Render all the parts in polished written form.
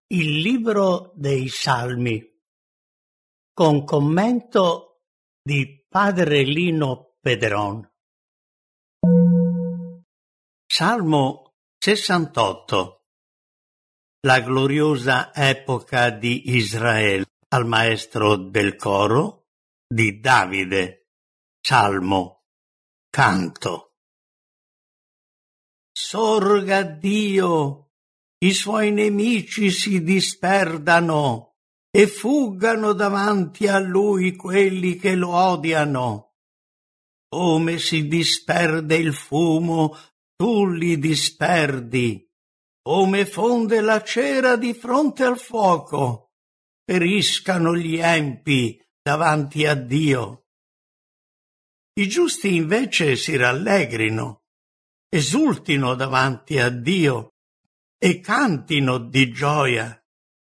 Il libro dei Salmi, con commento di padre Lino Pedron. Salmo 68. La gloriosa epoca di Israele, al maestro del coro di Davide. Salmo, canto. Sorga Dio, i suoi nemici si disperdano e fuggano davanti a lui quelli che lo odiano. Come si disperde il fumo, tu li disperdi. Come fonde la cera di fronte al fuoco, periscano gli empi davanti a Dio. I giusti invece si rallegrino, esultino davanti a Dio e cantino di gioia.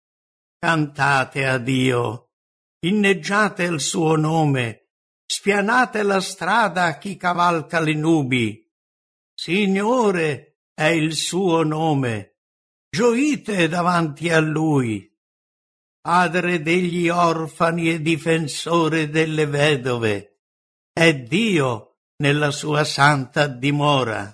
Cantate a Dio, inneggiate il suo nome, spianate la strada a chi cavalca le nubi. Signore è il suo nome, gioite davanti a lui. Padre degli orfani e difensore delle vedove, è Dio nella sua santa dimora.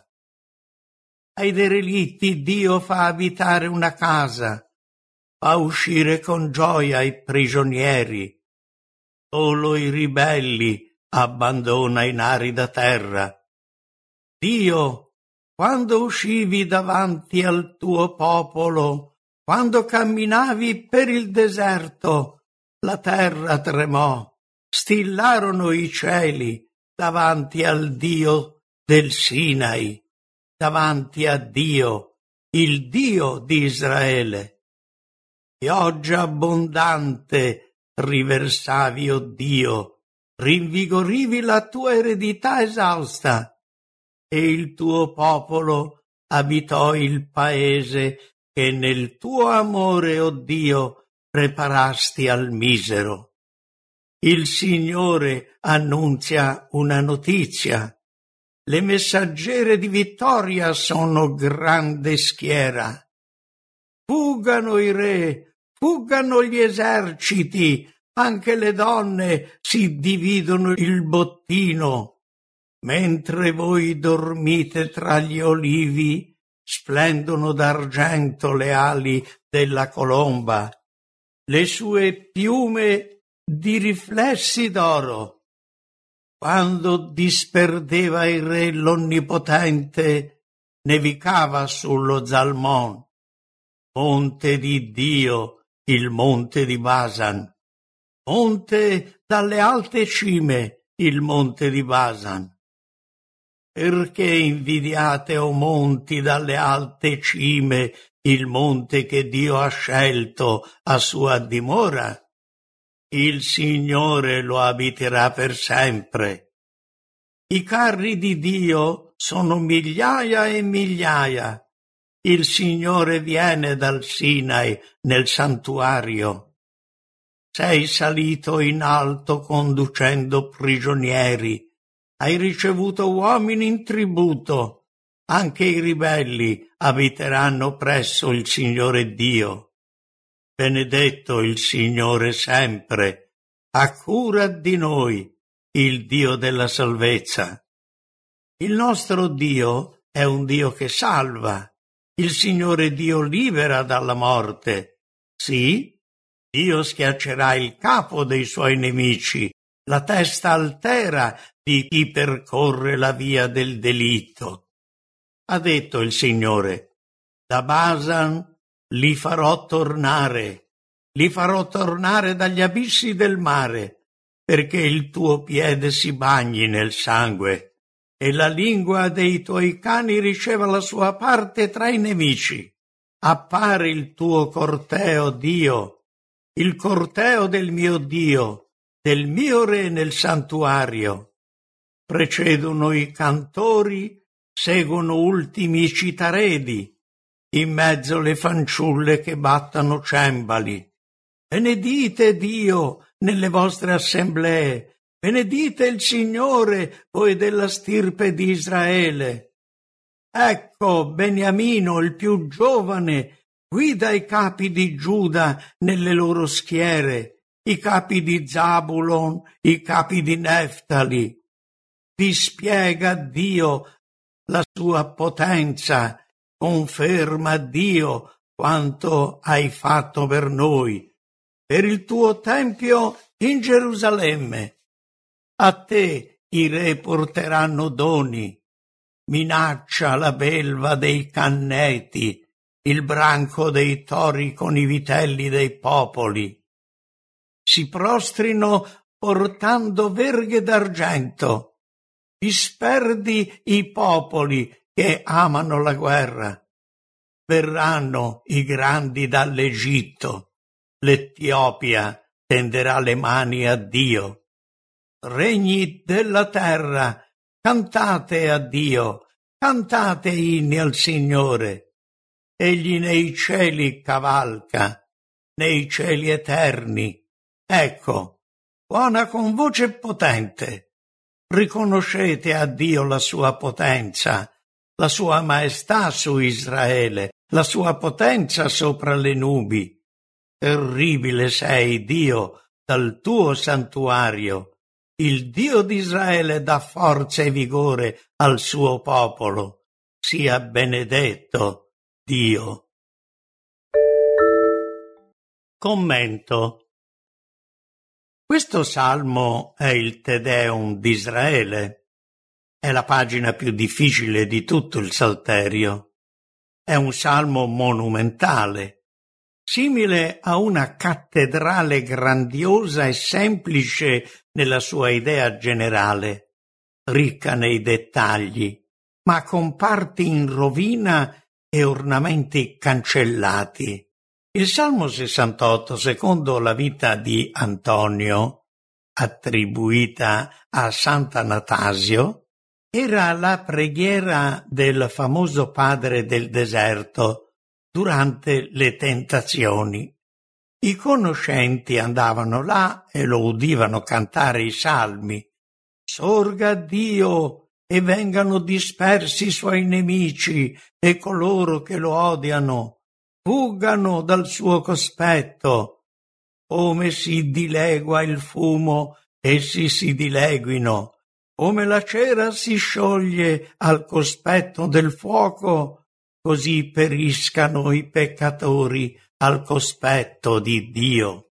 Ai derelitti Dio fa abitare una casa, fa uscire con gioia i prigionieri. Solo i ribelli abbandona in arida terra. Dio, quando uscivi davanti al tuo popolo, quando camminavi per il deserto, la terra tremò, stillarono i cieli davanti al Dio del Sinai, davanti a Dio, il Dio di Israele. Pioggia abbondante riversavi, o Dio, rinvigorivi la tua eredità esausta, e il tuo popolo abitò il paese che nel tuo amore, o Dio, preparasti al misero. Il Signore annunzia una notizia. Le messaggere di vittoria sono grande schiera. Fuggano i re, fuggano gli eserciti, anche le donne si dividono il bottino. Mentre voi dormite tra gli olivi, splendono d'argento le ali della colomba, le sue piume di riflessi d'oro. Quando disperdeva il re l'Onnipotente, nevicava sullo Zalmon. Monte di Dio, il monte di Basan. Monte dalle alte cime, il monte di Basan. Perché invidiate, o monti, dalle alte cime, il monte che Dio ha scelto a sua dimora? Il Signore lo abiterà per sempre. I carri di Dio sono migliaia e migliaia. Il Signore viene dal Sinai nel santuario. Sei salito in alto conducendo prigionieri. Hai ricevuto uomini in tributo. Anche i ribelli abiteranno presso il Signore Dio. Benedetto il Signore sempre, ha cura di noi, il Dio della salvezza. Il nostro Dio è un Dio che salva. Il Signore Dio libera dalla morte. Sì, Dio schiaccerà il capo dei suoi nemici, la testa altera di chi percorre la via del delitto. Ha detto il Signore, da Basan li farò tornare dagli abissi del mare, perché il tuo piede si bagni nel sangue e la lingua dei tuoi cani riceva la sua parte tra i nemici. Appare il tuo corteo, Dio, il corteo del mio Dio, del mio Re nel santuario. Precedono i cantori, seguono ultimi i citaredi, in mezzo le fanciulle che battano cembali. Benedite Dio nelle vostre assemblee, benedite il Signore, voi della stirpe di Israele. Ecco Beniamino, il più giovane, guida i capi di Giuda nelle loro schiere, i capi di Zabulon, i capi di Neftali. Dispiega Dio la sua potenza, conferma Dio quanto hai fatto per noi, per il tuo tempio in Gerusalemme. A te i re porteranno doni, minaccia la belva dei canneti, il branco dei tori con i vitelli dei popoli. Si prostrino portando verghe d'argento, disperdi i popoli che amano la guerra. Verranno i grandi dall'Egitto, l'Etiopia tenderà le mani a Dio. Regni della terra, cantate a Dio, cantate inni al Signore. Egli nei cieli cavalca, nei cieli eterni. Ecco, suona con voce potente. Riconoscete a Dio la sua potenza, la sua maestà su Israele, la sua potenza sopra le nubi. Terribile sei, Dio, dal tuo santuario. Il Dio di Israele dà forza e vigore al suo popolo. Sia benedetto Dio. Commento. Questo salmo è il Te Deum di Israele. È la pagina più difficile di tutto il Salterio. È un salmo monumentale, simile a una cattedrale grandiosa e semplice nella sua idea generale, ricca nei dettagli, ma con parti in rovina e ornamenti cancellati. Il Salmo 68, secondo la vita di Antonio, attribuita a Sant'Anatasio, era la preghiera del famoso padre del deserto durante le tentazioni. I conoscenti andavano là e lo udivano cantare i salmi. Sorga Dio e vengano dispersi i suoi nemici e coloro che lo odiano, fuggano dal suo cospetto. Come si dilegua il fumo, essi si dileguino. Come la cera si scioglie al cospetto del fuoco, così periscano i peccatori al cospetto di Dio.